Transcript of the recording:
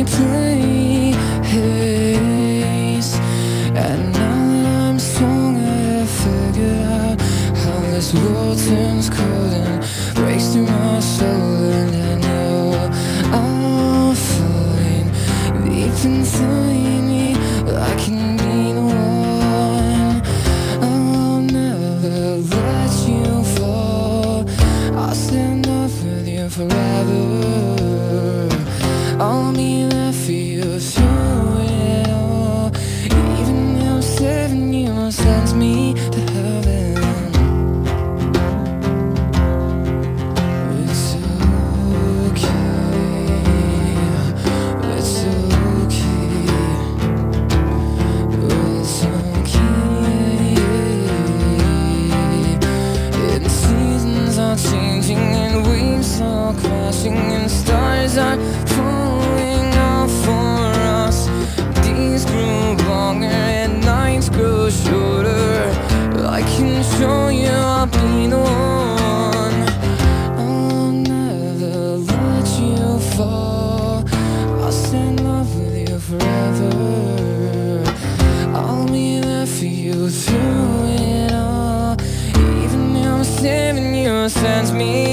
place. And now that I'm strong, I have figured out how this world turns cold and breaks through my soul. And I know I'm falling deep inside me, but I can be the one. I'll never let you fall. I'll stand up with you forever. I'll be there for you through it all. Even if 7 years sends me to heaven, it's okay. It's okay. It's okay. And seasons are changing, and waves are crashing, and stars are falling out for us. Days grow longer and nights grow shorter. I can show you I'll be the one. I'll never let you fall. I'll stand up with you forever. I'll be there for you through it all. Even if 7 years sends me